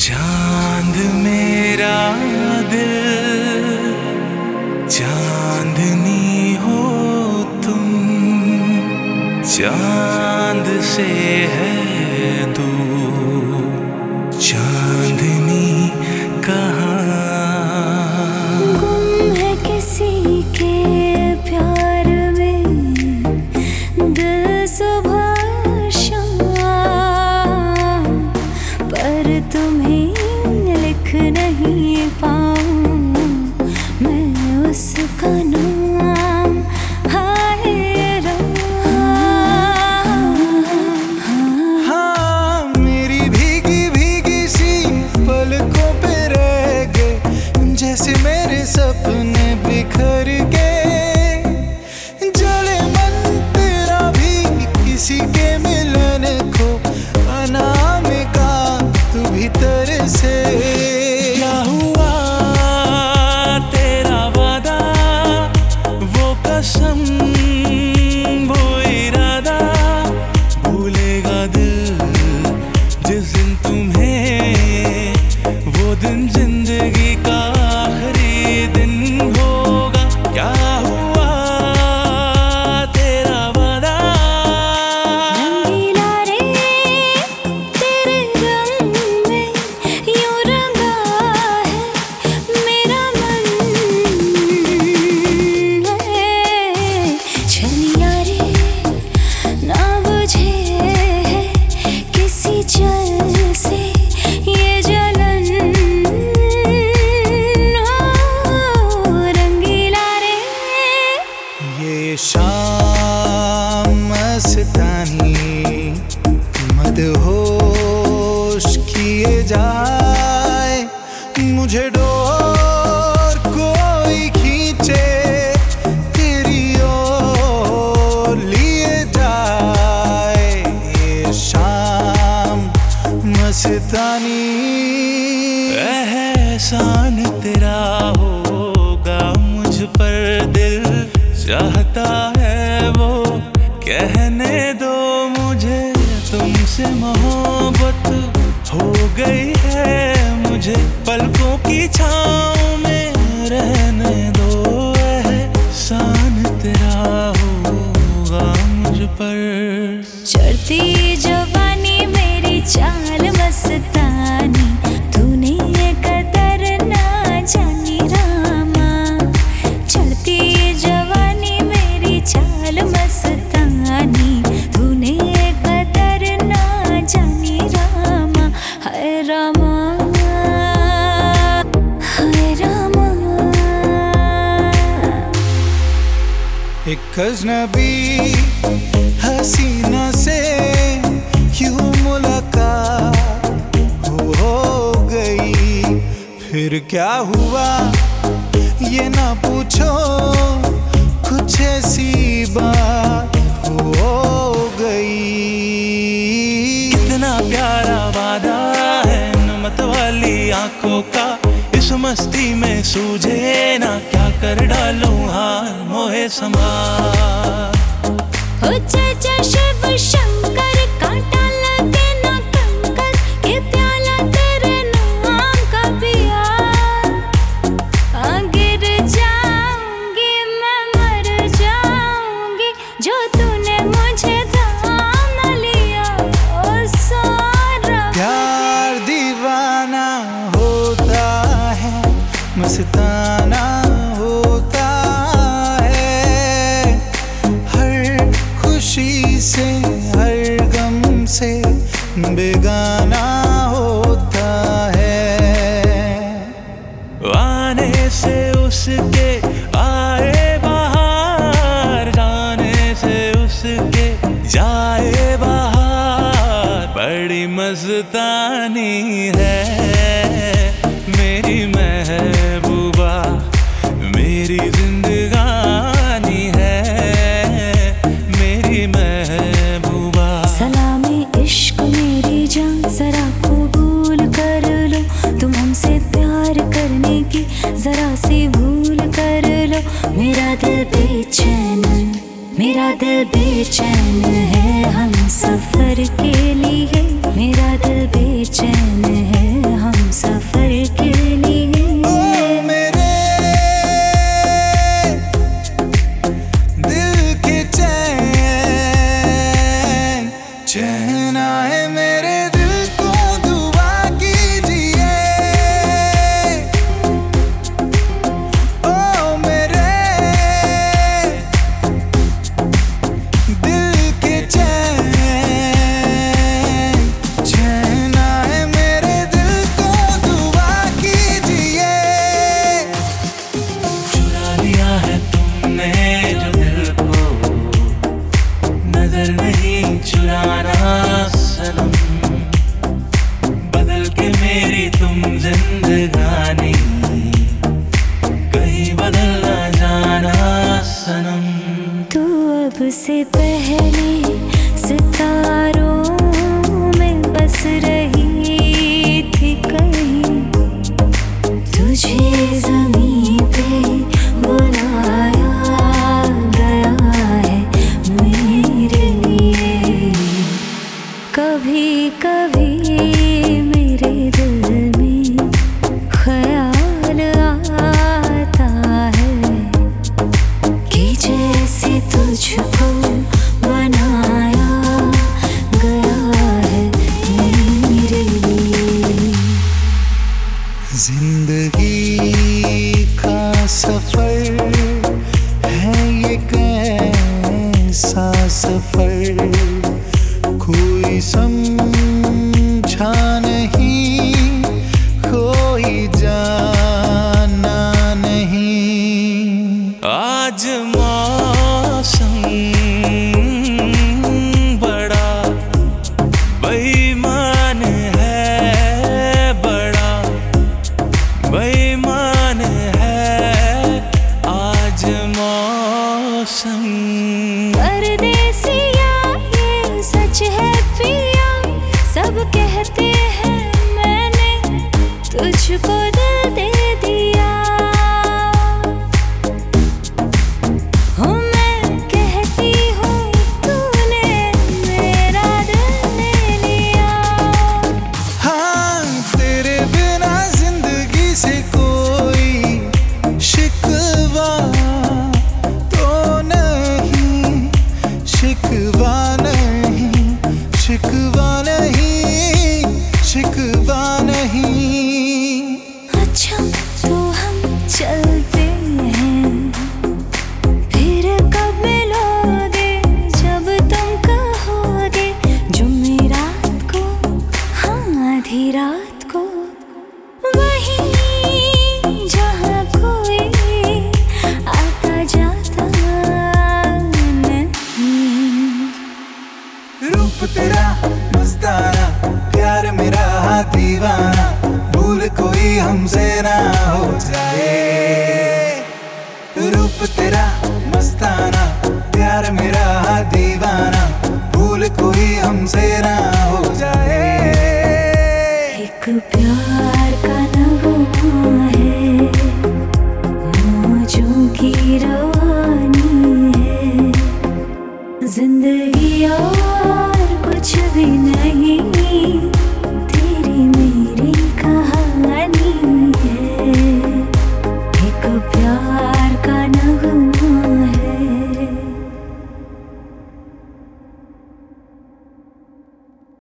चांद मेरा दिल, चांदनी हो तुम, चांद से है दूर चांदनी कहाँ। गुम है किसी के प्यार में दिल सुबह शाम, पर तुम्हें लिख नहीं पाऊं मैं उसका नाम। हाय राम, हाँ मेरी भीगी भीगी सी पलकों पे रह गए, जैसे मेरे सपने बिखर गए। जले मन तेरा भी किसी के मिलन को, अनामिका तू भीतर से। क्या हुआ तेरा वादा, वो कसम वो इरादा, भूलेगा दिल जिस दिन तुम्हें, वो दिन जिंदगी का आखिरी दिन होगा। क्या हुआ तेरा वादा। रंगीला रे तेरे रंग में यूं रंगा है मेरा मन है। छलिया रे ना बुझे है किसी जल से ये जलन, रंगीला रे। ये शाम मस्तानी मदहोश किए जाए, मुझे डोर कोई खींचे तेरी ओर लिए जाए। ये शाम मस्तानी एहसान तेरा होगा मुझ पर, दिल चाहता है वो कहने दो मुझे, तुमसे मोहब्बत हो गई है मुझे। पलकों की छाँव में रहने दो, एहसान तेरा होगा मुझ पर। चढ़ती जवानी मेरी चाल मस्तानी, तूने ये कदर ना जानी रामा। चढ़ती जवानी मेरी चाल मस्तानी, तूने ये कदर ना जानी रामा। हाय रामा, हाय रामा। एक अजनबी हसीना से यूं मुलाकात हो गई, फिर क्या हुआ ये ना पूछो, कुछ ऐसी बात हो गई। इतना प्यारा वादा है नमत वाली आंखों का, इस मस्ती में सूझे ना क्या कर डालूं हाल मोहे संभाल। हो चाचा शिव शंकर, कांटा लगे ना कंकर, ये प्याला तेरे नाम का पिया। गिर जाऊंगी मैं मर जाऊंगी, जो तूने मुझे थाम न लिया। ओ सारा प्यार दीवाना होता है, मस्ताना होता है, हर खुशी से हर गम से बेगाना होता है। आने से उसके आए बाहर, जाने से उसके जाए बाहर, बड़ी मस्तानी है मेरी महबूबा, मेरी जिंदगानी है मेरी महबूबा। सलामी इश्क मेरी जान, जरा कबूल कर लो, तुम हमसे प्यार करने की जरा सी भूल कर लो। मेरा दिल बेचैन, मेरा दिल बेचैन है हम सफर के लिए, मेरा दिल बेचैन है हम जिंदगी का सफर है ये कैसा सफर, कोई समझा नहीं, कोई जाना नहीं। आज मौसम बड़ा बेईमान है, बड़ा बेईमान है आज मौसम। परदेसिया ये सच है पिया, सब कहते हैं मैंने तुझको दिल दे दिया। हूँ मैं कहती हूँ तूने मेरा दिल ले लिया। हाँ, तेरे बिना जिंदगी से कोई शिकवा तो नहीं, शिकवा नहीं, शिकवा नहीं, शिकवा नहीं। अच्छा तो हम चलते हैं, फिर कब मिलोगे जब तुम कहोगे, जुम्मे रात को, हाँ आधी रात को, वहीं जहाँ कोई आता जाता नहीं। रूप तेरा मस्ताना, प्यार मेरा दीवाना, भूल कोई हमसे ना हो जाए। रूप तेरा मस्ताना, प्यार मेरा दीवाना, भूल कोई हमसे ना